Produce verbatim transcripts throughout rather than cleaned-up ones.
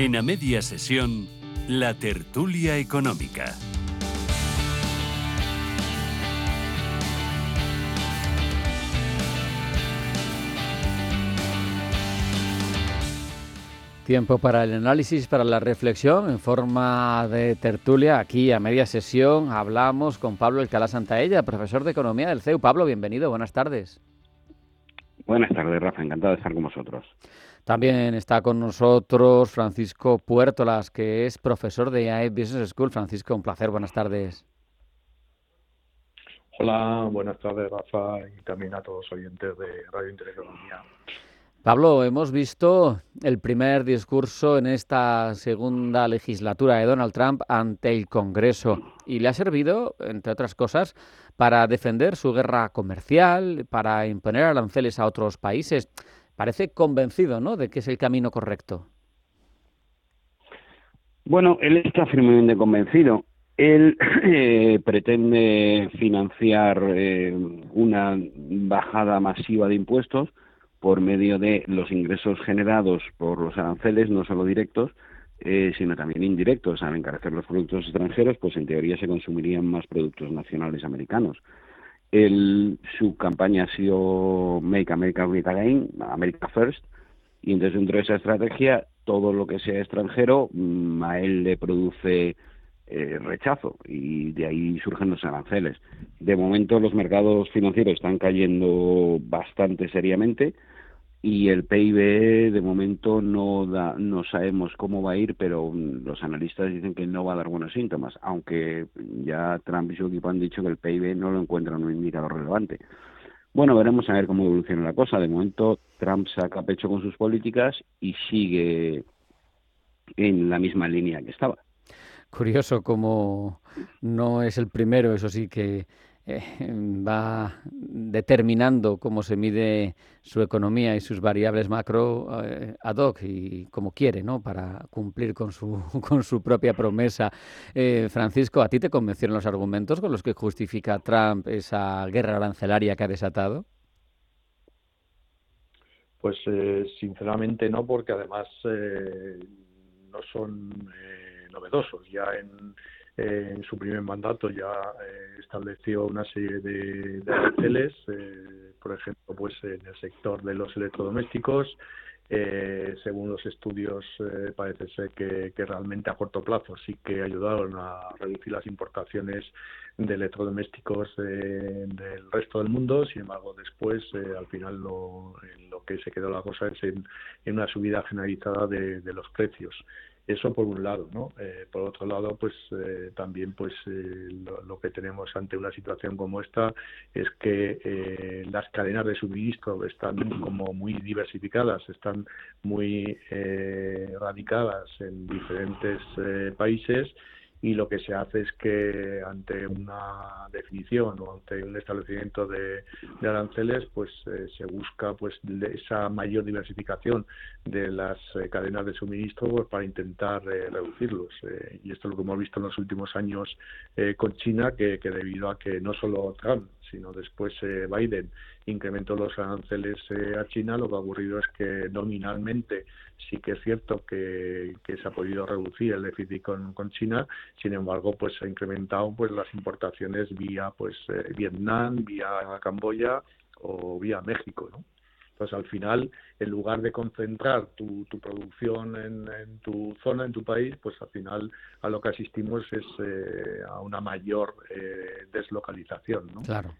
En A Media Sesión, la tertulia económica. Tiempo para el análisis, para la reflexión en forma de tertulia. Aquí a Media Sesión hablamos con Pablo Alcalá Santaella, profesor de Economía del C E U. Pablo, bienvenido, buenas tardes. Buenas tardes, Rafa, encantado de estar con vosotros. También está con nosotros Francisco Puertolas, que es profesor de I A E Business School. Francisco, un placer, buenas tardes. Hola, buenas tardes, Rafa, y también a todos los oyentes de Radio Intereconomía. Pablo, hemos visto el primer discurso en esta segunda legislatura de Donald Trump ante el Congreso y le ha servido, entre otras cosas, para defender su guerra comercial, para imponer aranceles a otros países. Parece convencido, ¿no?, de que es el camino correcto. Bueno, él está firmemente convencido. Él eh, pretende financiar eh, una bajada masiva de impuestos por medio de los ingresos generados por los aranceles, no solo directos, eh, sino también indirectos. Al encarecer los productos extranjeros, pues en teoría se consumirían más productos nacionales americanos. El, su campaña ha sido Make America Great Again, America First, y entonces dentro de esa estrategia, todo lo que sea extranjero, mmm, a él le produce eh, rechazo, y de ahí surgen los aranceles. De momento los mercados financieros están cayendo bastante seriamente, y el P I B de momento no da, no sabemos cómo va a ir, pero los analistas dicen que no va a dar buenos síntomas, aunque ya Trump y su equipo han dicho que el P I B no lo encuentran un indicador relevante. Bueno, veremos a ver cómo evoluciona la cosa. De momento Trump saca pecho con sus políticas y sigue en la misma línea que estaba. Curioso cómo no es el primero, eso sí, que eh, va determinando cómo se mide su economía y sus variables macro eh, ad hoc y como quiere, ¿no?, para cumplir con su con su propia promesa. Eh, Francisco, ¿a ti te convencieron los argumentos con los que justifica Trump esa guerra arancelaria que ha desatado? Pues eh, sinceramente no, porque además eh, no son eh, novedosos. Ya en, eh, en su primer mandato ya eh, estableció una serie de, de aranceles, eh, por ejemplo, pues en el sector de los electrodomésticos. Eh, según los estudios, eh, parece ser que, que realmente a corto plazo sí que ayudaron a reducir las importaciones de electrodomésticos eh, del resto del mundo. Sin embargo, después, eh, al final, lo, lo que se quedó la cosa es en, en una subida generalizada de, de los precios. Eso por un lado, ¿no? Eh, por otro lado, pues eh, también pues eh, lo, lo que tenemos ante una situación como esta es que eh, las cadenas de suministro están como muy diversificadas, están muy eh, radicadas en diferentes eh, países, y lo que se hace es que ante una definición o ante un establecimiento de, de aranceles, pues eh, se busca pues esa mayor diversificación de las eh, cadenas de suministro, pues, para intentar eh, reducirlos. Eh, y esto es lo que hemos visto en los últimos años eh, con China, que, que debido a que no solo Trump, sino después eh, Biden incrementó los aranceles eh, a China, lo que ha ocurrido es que nominalmente sí que es cierto que, que se ha podido reducir el déficit con, con China. Sin embargo, pues se ha incrementado pues las importaciones vía pues eh, Vietnam, vía Camboya o vía México, ¿no? Entonces, al final, en lugar de concentrar tu, tu producción en, en tu zona, en tu país, pues al final a lo que asistimos es eh, a una mayor eh, deslocalización, ¿no? Claro.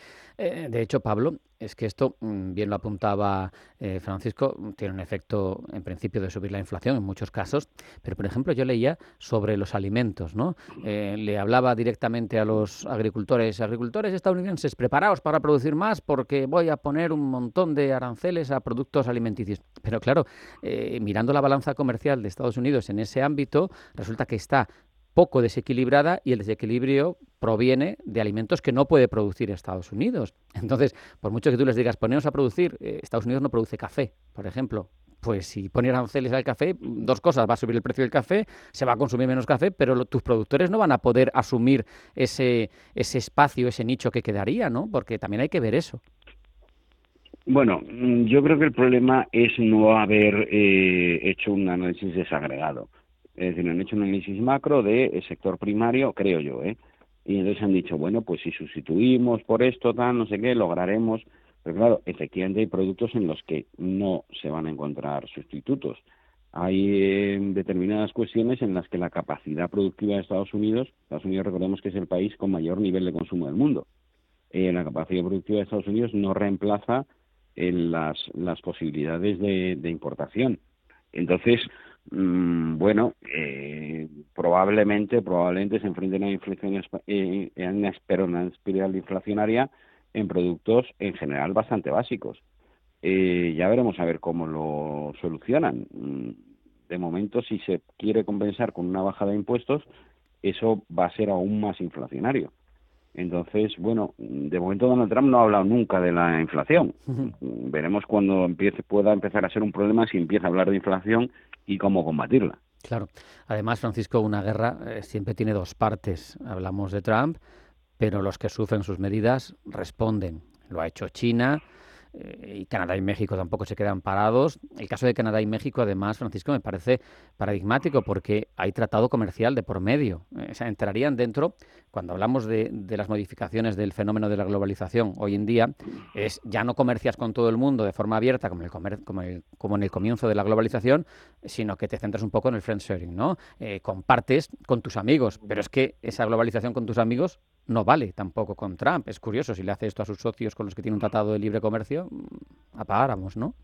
Eh, de hecho, Pablo, es que esto, bien lo apuntaba eh, Francisco, tiene un efecto en principio de subir la inflación en muchos casos, pero por ejemplo yo leía sobre los alimentos, ¿no? Eh, le hablaba directamente a los agricultores, agricultores estadounidenses, preparaos para producir más porque voy a poner un montón de aranceles a productos alimenticios. Pero claro, eh, mirando la balanza comercial de Estados Unidos en ese ámbito, resulta que está poco desequilibrada y el desequilibrio proviene de alimentos que no puede producir Estados Unidos. Entonces, por mucho que tú les digas, poneos a producir, eh, Estados Unidos no produce café, por ejemplo. Pues si ponen aranceles al café, dos cosas, va a subir el precio del café, se va a consumir menos café, pero lo, tus productores no van a poder asumir ese, ese espacio, ese nicho que quedaría, ¿no? Porque también hay que ver eso. Bueno, mm, yo creo que el problema es no haber eh, hecho un análisis desagregado. Es decir, han hecho un análisis macro del sector primario, creo yo, ¿eh? Y entonces han dicho, bueno, pues si sustituimos por esto, tal, no sé qué, lograremos. Pero claro, efectivamente hay productos en los que no se van a encontrar sustitutos. Hay eh, determinadas cuestiones en las que la capacidad productiva de Estados Unidos, Estados Unidos recordemos que es el país con mayor nivel de consumo del mundo, eh, la capacidad productiva de Estados Unidos no reemplaza en las, las posibilidades de, de importación. Entonces, mmm, bueno, eh, probablemente probablemente se enfrenten a una inflación, eh, a una, espero, una espiral inflacionaria en productos en general bastante básicos. Eh, ya veremos a ver cómo lo solucionan. De momento, si se quiere compensar con una bajada de impuestos, eso va a ser aún más inflacionario. Entonces, bueno, de momento Donald Trump no ha hablado nunca de la inflación. Uh-huh. Veremos cuando empiece, pueda empezar a ser un problema si empieza a hablar de inflación y cómo combatirla. Claro. Además, Francisco, una guerra eh, siempre tiene dos partes. Hablamos de Trump, pero los que sufren sus medidas responden. Lo ha hecho China, eh, y Canadá y México tampoco se quedan parados. El caso de Canadá y México, además, Francisco, me parece paradigmático porque hay tratado comercial de por medio. Eh, o sea, entrarían dentro, cuando hablamos de, de las modificaciones del fenómeno de la globalización hoy en día, es ya no comercias con todo el mundo de forma abierta como, el comer, como, el, como en el comienzo de la globalización, sino que te centras un poco en el friend sharing, ¿no? Eh, compartes con tus amigos, pero es que esa globalización con tus amigos no vale tampoco con Trump. Es curioso, si le hace esto a sus socios con los que tiene un tratado de libre comercio, apagáramos, ¿no?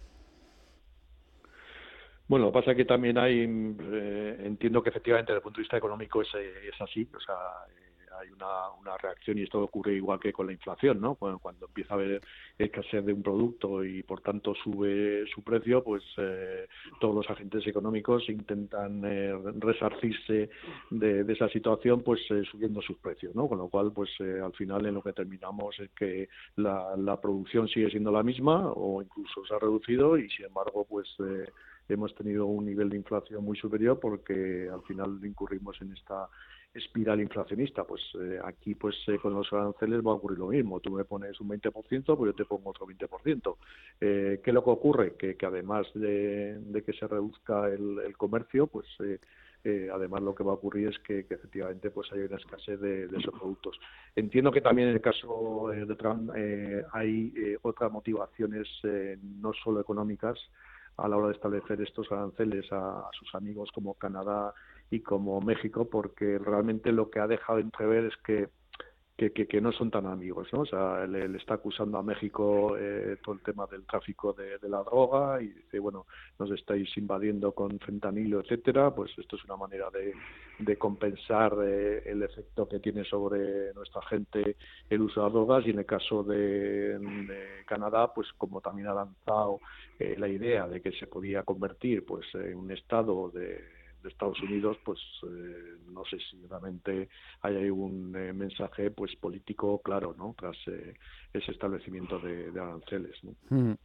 Bueno, lo que pasa es que también hay, eh, entiendo que efectivamente desde el punto de vista económico es, es así, o sea, eh, hay una, una reacción y esto ocurre igual que con la inflación, ¿no? Cuando, cuando empieza a haber escasez de un producto y por tanto sube su precio, pues eh, todos los agentes económicos intentan eh, resarcirse de, de esa situación, pues eh, subiendo sus precios, ¿no? Con lo cual, pues eh, al final en lo que terminamos es que la, la producción sigue siendo la misma o incluso se ha reducido y sin embargo, pues eh, hemos tenido un nivel de inflación muy superior porque al final incurrimos en esta espiral inflacionista. Pues eh, aquí pues eh, con los aranceles va a ocurrir lo mismo. Tú me pones un veinte por ciento, pues yo te pongo otro veinte por ciento. Eh, ¿Qué es lo que ocurre? Que, que además de, de que se reduzca el, el comercio, pues eh, eh, además lo que va a ocurrir es que, que efectivamente pues hay una escasez de, de esos productos. Entiendo que también en el caso de Trump eh, hay eh, otras motivaciones eh, no solo económicas a la hora de establecer estos aranceles a, a sus amigos como Canadá y como México, porque realmente lo que ha dejado entrever es que que, que, que no son tan amigos, ¿no? O sea, le, le está acusando a México eh, todo el tema del tráfico de, de la droga y dice, bueno, nos estáis invadiendo con fentanilo, etcétera. Pues esto es una manera de, de compensar eh, el efecto que tiene sobre nuestra gente el uso de drogas. Y en el caso de, de Canadá, pues como también ha lanzado eh, la idea de que se podía convertir pues en un estado de de Estados Unidos, pues eh, no sé si realmente hay ahí un eh, mensaje pues político claro, ¿no? Tras eh, ese establecimiento de, de aranceles, ¿no? Mm.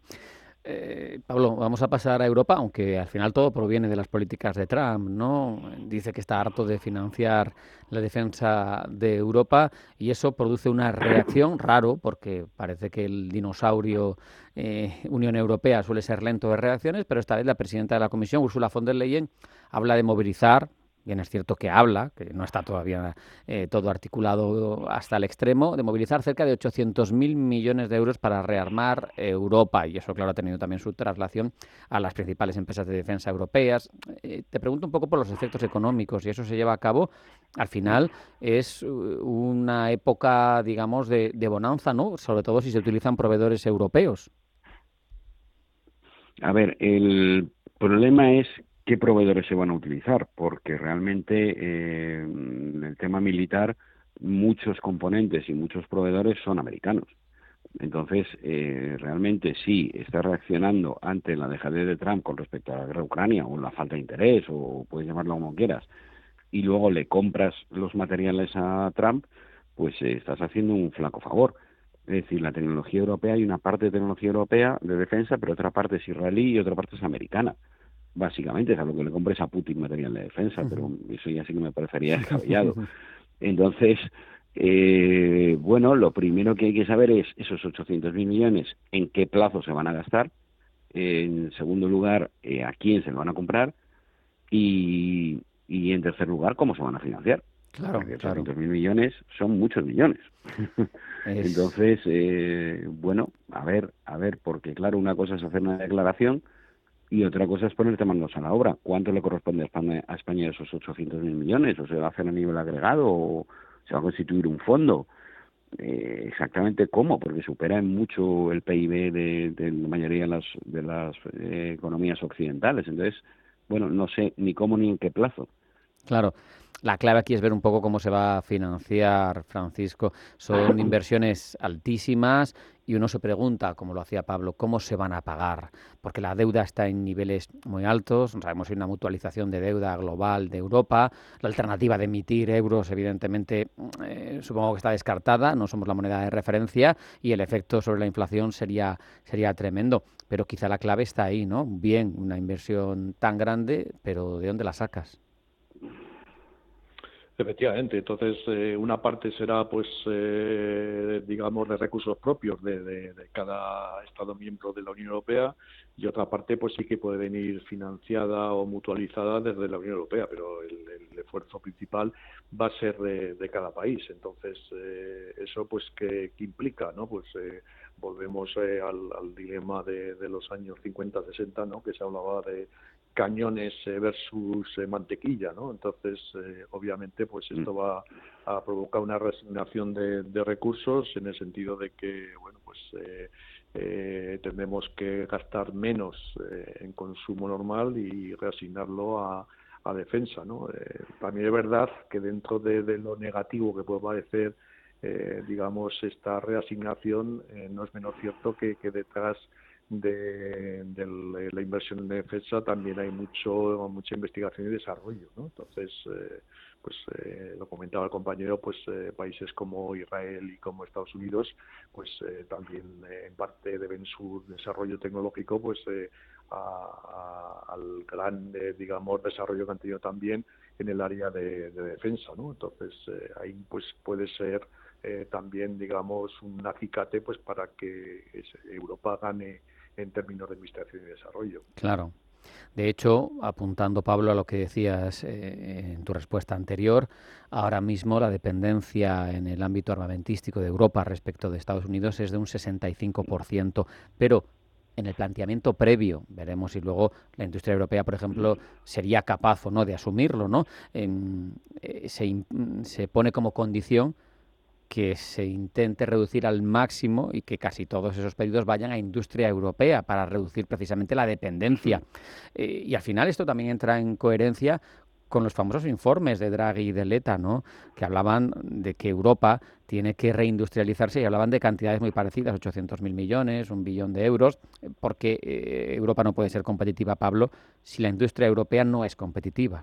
Eh, Pablo, vamos a pasar a Europa, aunque al final todo proviene de las políticas de Trump, ¿no? Dice que está harto de financiar la defensa de Europa y eso produce una reacción raro, porque parece que el dinosaurio eh, Unión Europea suele ser lento de reacciones, pero esta vez la presidenta de la Comisión, Ursula von der Leyen, habla de movilizar. Bien, es cierto que habla, que no está todavía eh, todo articulado hasta el extremo, de movilizar cerca de ochocientos mil millones de euros para rearmar Europa. Y eso, claro, ha tenido también su traslación a las principales empresas de defensa europeas. Eh, te pregunto un poco por los efectos económicos. Si eso se lleva a cabo, al final es una época, digamos, de, de bonanza, ¿no? Sobre todo si se utilizan proveedores europeos. A ver, el problema es qué proveedores se van a utilizar, porque realmente eh, en el tema militar muchos componentes y muchos proveedores son americanos. Entonces, eh, realmente sí está reaccionando ante la dejadez de Trump con respecto a la guerra de Ucrania o la falta de interés, o puedes llamarlo como quieras, y luego le compras los materiales a Trump, pues eh, estás haciendo un flaco favor. Es decir, la tecnología europea, hay una parte de tecnología europea de defensa, pero otra parte es israelí y otra parte es americana. Básicamente es a lo que le compres a Putin material de defensa, pero eso ya sí que me parecería descabellado. Entonces, Eh, bueno, lo primero que hay que saber es esos ochocientos mil millones, en qué plazo se van a gastar. En segundo lugar, eh, a quién se lo van a comprar. Y, y en tercer lugar, cómo se van a financiar. Claro, Porque claro. ochocientos mil millones son muchos millones. Es... Entonces, eh, bueno, a ver, a ver, porque claro, una cosa es hacer una declaración y otra cosa es ponerte manos a la obra. ¿Cuánto le corresponde a España, a España de esos ochocientos mil millones? ¿O se va a hacer a nivel agregado o se va a constituir un fondo? Eh, exactamente cómo, porque supera en mucho el P I B de, de la mayoría de las, de las eh, economías occidentales. Entonces, bueno, no sé ni cómo ni en qué plazo. Claro, la clave aquí es ver un poco cómo se va a financiar, Francisco. Son inversiones altísimas y uno se pregunta, como lo hacía Pablo, ¿cómo se van a pagar? Porque la deuda está en niveles muy altos, sabemos que hay una mutualización de deuda global de Europa, la alternativa de emitir euros, evidentemente, eh, supongo que está descartada, no somos la moneda de referencia y el efecto sobre la inflación sería, sería tremendo. Pero quizá la clave está ahí, ¿no? Bien, una inversión tan grande, pero ¿de dónde la sacas? Efectivamente, entonces eh, una parte será, pues, eh, digamos, de recursos propios de, de, de cada Estado miembro de la Unión Europea y otra parte, pues sí que puede venir financiada o mutualizada desde la Unión Europea, pero el, el esfuerzo principal va a ser de, de cada país. Entonces, eh, eso, pues, ¿qué, qué implica, no? Pues eh, volvemos eh, al, al dilema de, de los años cincuenta, sesenta, ¿no? Que se hablaba de cañones versus eh, mantequilla, ¿no? Entonces, eh, obviamente, pues esto va a provocar una resignación de, de recursos en el sentido de que, bueno, pues eh, eh, tendremos que gastar menos eh, en consumo normal y reasignarlo a, a defensa, ¿no? Eh, también es verdad que dentro de, de lo negativo que puede parecer, eh, digamos, esta reasignación, eh, no es menos cierto que, que detrás de, de la inversión en defensa también hay mucho mucha investigación y desarrollo, ¿no? Entonces, eh, pues eh, lo comentaba el compañero, pues eh, países como Israel y como Estados Unidos, pues eh, también eh, en parte deben su desarrollo tecnológico, pues eh, a, a, al gran, eh, digamos, desarrollo que han tenido también en el área de, de defensa, ¿no? Entonces, eh, ahí pues puede ser eh, también, digamos, un acicate, pues para que Europa gane en términos de investigación y desarrollo. Claro. De hecho, apuntando, Pablo, a lo que decías eh, en tu respuesta anterior, ahora mismo la dependencia en el ámbito armamentístico de Europa respecto de Estados Unidos es de un sesenta y cinco por ciento, pero en el planteamiento previo, veremos si luego la industria europea, por ejemplo, sería capaz o no de asumirlo, ¿no? En, eh, se, se pone como condición que se intente reducir al máximo y que casi todos esos pedidos vayan a industria europea para reducir precisamente la dependencia. Eh, y al final esto también entra en coherencia con los famosos informes de Draghi y de Letta, ¿no? Que hablaban de que Europa tiene que reindustrializarse y hablaban de cantidades muy parecidas, ochocientos mil millones, un billón de euros, porque eh, Europa no puede ser competitiva, Pablo, si la industria europea no es competitiva.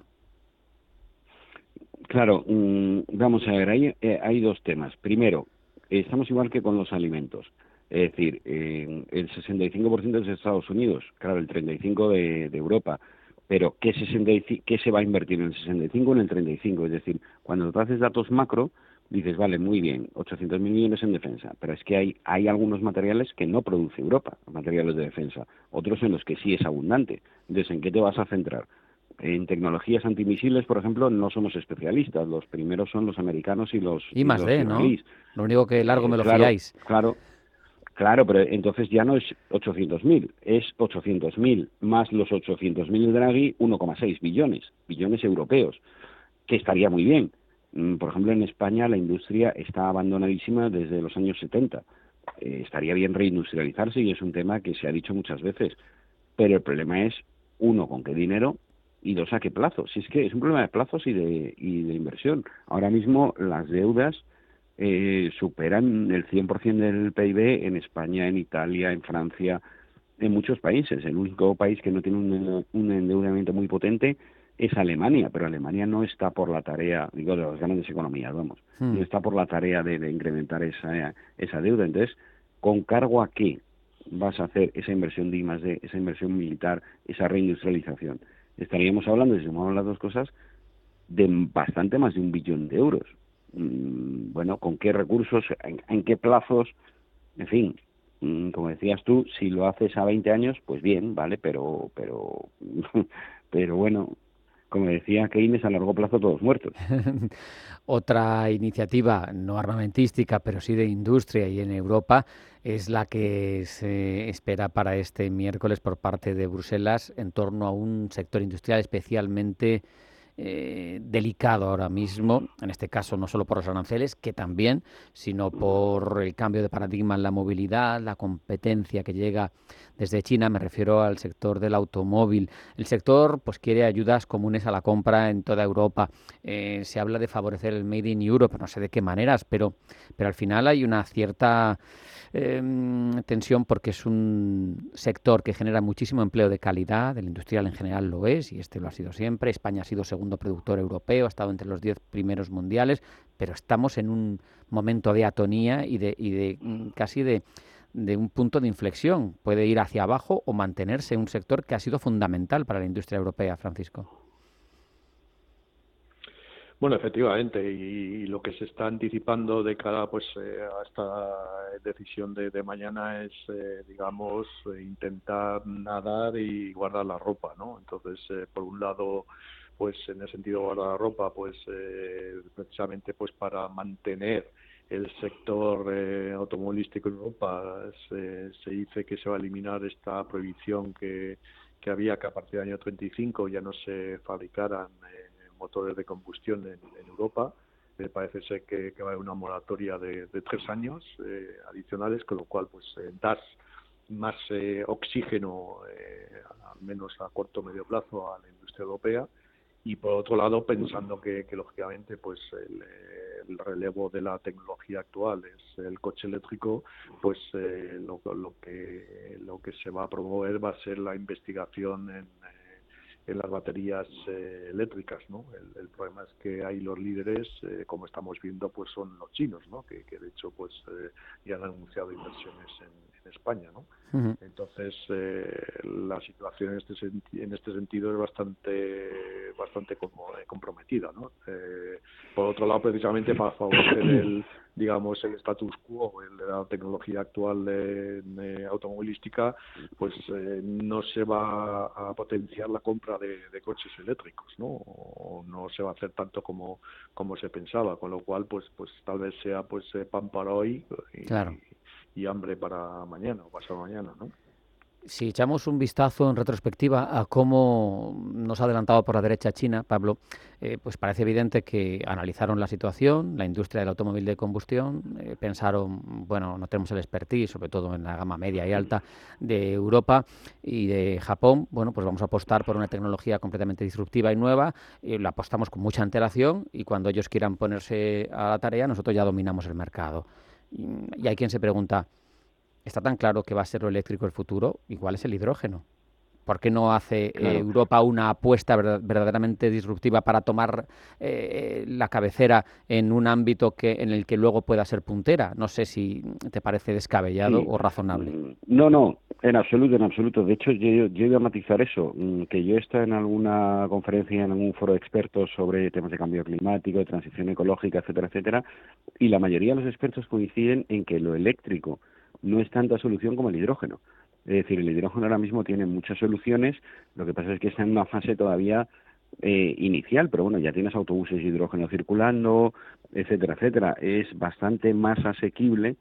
Claro, mmm, vamos a ver, hay, eh, hay dos temas. Primero, eh, estamos igual que con los alimentos. Es decir, eh, el sesenta y cinco por ciento es de Estados Unidos, claro, el treinta y cinco por ciento de, de Europa. Pero, ¿qué, sesenta y cinco, ¿qué se va a invertir en el sesenta y cinco o en el treinta y cinco? Es decir, cuando tú haces datos macro, dices, vale, muy bien, ochocientos mil millones en defensa, pero es que hay, hay algunos materiales que no produce Europa, materiales de defensa, otros en los que sí es abundante. Entonces, ¿en qué te vas a centrar? En tecnologías antimisiles, por ejemplo, no somos especialistas. Los primeros son los americanos y los, Y y más los D, ¿no? israelíes. Lo único que largo Eh, me lo claro, fiáis. Claro, claro, pero entonces ya no es ochocientos mil, es ochocientos mil más los ochocientos mil de Draghi, uno coma seis billones, billones europeos, que estaría muy bien. Por ejemplo, en España la industria está abandonadísima desde los años setenta. Eh, estaría bien reindustrializarse y es un tema que se ha dicho muchas veces. Pero el problema es, uno, con qué dinero y dos, a qué plazo. Si es que es un problema de plazos y de, y de inversión. Ahora mismo las deudas eh, superan el cien por ciento del P I B en España, en Italia, en Francia, en muchos países. El único país que no tiene un, un endeudamiento muy potente es Alemania, pero Alemania no está por la tarea, digo, de las grandes economías, vamos, hmm. no está por la tarea de, de incrementar esa, esa deuda. Entonces, ¿con cargo a qué vas a hacer esa inversión de I más D, esa inversión militar, esa reindustrialización? Estaríamos hablando, si sumamos las dos cosas, de bastante más de un billón de euros. mmm, bueno, con qué recursos, en, en qué plazos, en fin. Como decías tú, si lo haces a veinte años, pues bien, vale, pero pero pero bueno, como decía Keynes, a largo plazo todos muertos. Otra iniciativa no armamentística, pero sí de industria y en Europa, es la que se espera para este miércoles por parte de Bruselas en torno a un sector industrial especialmente Eh, delicado ahora mismo, en este caso no solo por los aranceles, que también, sino por el cambio de paradigma en la movilidad, la competencia que llega desde China. Me refiero al sector del automóvil. El sector pues quiere ayudas comunes a la compra en toda Europa. Eh, se habla de favorecer el Made in Europe, no sé de qué maneras, pero, pero al final hay una cierta Eh, tensión porque es un sector que genera muchísimo empleo de calidad, el industrial en general lo es y este lo ha sido siempre. España ha sido segundo productor europeo, ha estado entre los diez primeros mundiales, pero estamos en un momento de atonía y de, y de casi de, de un punto de inflexión. Puede ir hacia abajo o mantenerse un sector que ha sido fundamental para la industria europea, Francisco. Bueno, efectivamente, y, y lo que se está anticipando de cara pues eh, a esta decisión de, de mañana es, eh, digamos, eh, intentar nadar y guardar la ropa, ¿no? Entonces, eh, por un lado, pues en el sentido de guardar la ropa, pues eh, precisamente pues para mantener el sector eh, automovilístico en Europa, se, se dice que se va a eliminar esta prohibición que, que había, que a partir del año treinta y cinco ya no se fabricaran eh, motores de combustión en, en Europa. Me parece ser que, que va a haber una moratoria de, de tres años eh, adicionales, con lo cual pues eh, das más eh, oxígeno, eh, al menos a corto o medio plazo, a la industria europea. Y por otro lado, pensando que, que lógicamente pues el, el relevo de la tecnología actual es el coche eléctrico, pues eh, lo, lo que lo que se va a promover va a ser la investigación en en las baterías eh, eléctricas, ¿no? El, el problema es que hay los líderes, eh, como estamos viendo, pues son los chinos, ¿no? Que, que de hecho, pues eh, ya han anunciado inversiones en, en España, ¿no? Uh-huh. Entonces, eh, la situación en este senti- en este sentido es bastante bastante como, eh, comprometida, ¿no? Eh, por otro lado, precisamente para favorecer el digamos el status quo, el de la tecnología actual de, de automovilística, pues eh, no se va a potenciar la compra de, de coches eléctricos, ¿no? O no se va a hacer tanto como como se pensaba, con lo cual pues pues tal vez sea pues eh, pan para hoy y, claro. y, y hambre para mañana o pasado mañana, ¿no? Si echamos un vistazo en retrospectiva a cómo nos ha adelantado por la derecha China, Pablo, eh, pues parece evidente que analizaron la situación, la industria del automóvil de combustión, eh, pensaron, bueno, no tenemos el expertise, sobre todo en la gama media y alta de Europa y de Japón, bueno, pues vamos a apostar por una tecnología completamente disruptiva y nueva, y la apostamos con mucha antelación y cuando ellos quieran ponerse a la tarea, nosotros ya dominamos el mercado. Y, y hay quien se pregunta, está tan claro que va a ser lo eléctrico el futuro, igual es el hidrógeno. ¿Por qué no hace claro. eh, Europa una apuesta verdaderamente disruptiva para tomar eh, la cabecera en un ámbito que en el que luego pueda ser puntera? No sé si te parece descabellado sí. o razonable. No, no, en absoluto, en absoluto. De hecho, yo, yo iba a matizar eso, que yo he estado en alguna conferencia, en algún foro de expertos sobre temas de cambio climático, de transición ecológica, etcétera, etcétera, y la mayoría de los expertos coinciden en que lo eléctrico no es tanta solución como el hidrógeno. Es decir, el hidrógeno ahora mismo tiene muchas soluciones, lo que pasa es que está en una fase todavía eh, inicial, pero bueno, ya tienes autobuses de hidrógeno circulando, etcétera, etcétera. Es bastante más asequible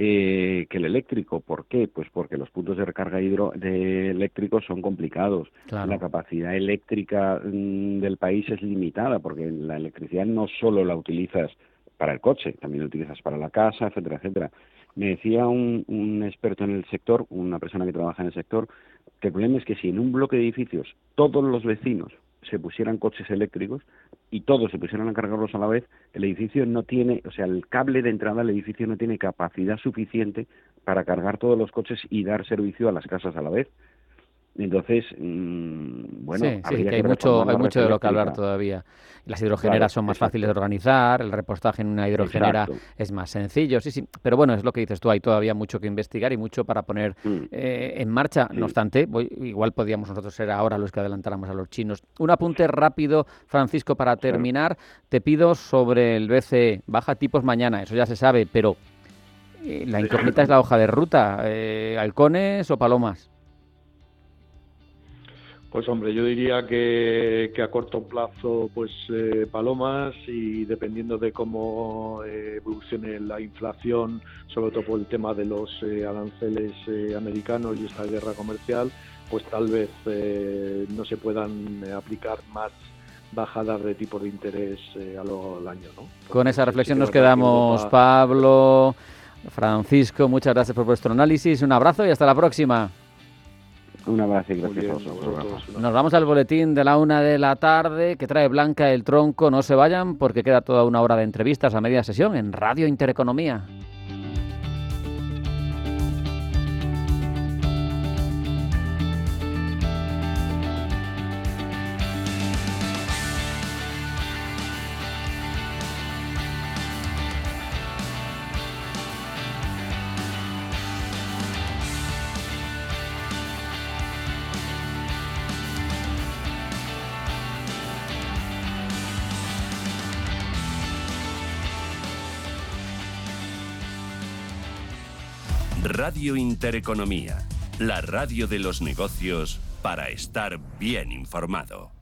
eh, que el eléctrico. ¿Por qué? Pues porque los puntos de recarga hidro de eléctricos son complicados. Claro. La capacidad eléctrica mmm, del país es limitada, porque la electricidad no solo la utilizas para el coche, también la utilizas para la casa, etcétera, etcétera. Me decía un, un experto en el sector, una persona que trabaja en el sector, que el problema es que si en un bloque de edificios todos los vecinos se pusieran coches eléctricos y todos se pusieran a cargarlos a la vez, el edificio no tiene, o sea, el cable de entrada al edificio no tiene capacidad suficiente para cargar todos los coches y dar servicio a las casas a la vez. Entonces, mmm, bueno, sí, sí, habría que hay que mucho, reformar hay la mucho red de lo que hablar eléctrica. todavía. Las hidrogeneras Claro, son más exacto. fáciles de organizar, el repostaje en una hidrogenera Exacto. es más sencillo, sí, sí. Pero bueno, es lo que dices tú, hay todavía mucho que investigar y mucho para poner Mm, eh, en marcha. No sí. obstante, voy- igual podríamos nosotros ser ahora los que adelantáramos a los chinos. Un apunte rápido, Francisco, para Claro. terminar. Te pido sobre el B C E. Baja tipos mañana, eso ya se sabe, pero eh, la Sí. incógnita es la hoja de ruta. Eh, ¿halcones o palomas? Pues hombre, yo diría que, que a corto plazo, pues eh, palomas, y dependiendo de cómo eh, evolucione la inflación, sobre todo por el tema de los eh, aranceles eh, americanos y esta guerra comercial, pues tal vez eh, no se puedan eh, aplicar más bajadas de tipos de interés eh, a lo al año, ¿no? Entonces, Con esa sí reflexión que nos es verdad que quedamos, Europa... Pablo, Francisco, muchas gracias por vuestro análisis, un abrazo y hasta la próxima. Un abrazo y Muy gracias bien, a a vosotros, vosotros, Rafa. una- Nos vamos al boletín de la una de la tarde que trae Blanca el Tronco. No se vayan porque queda toda una hora de entrevistas a media sesión en Radio Intereconomía. Radio Intereconomía, la radio de los negocios para estar bien informado.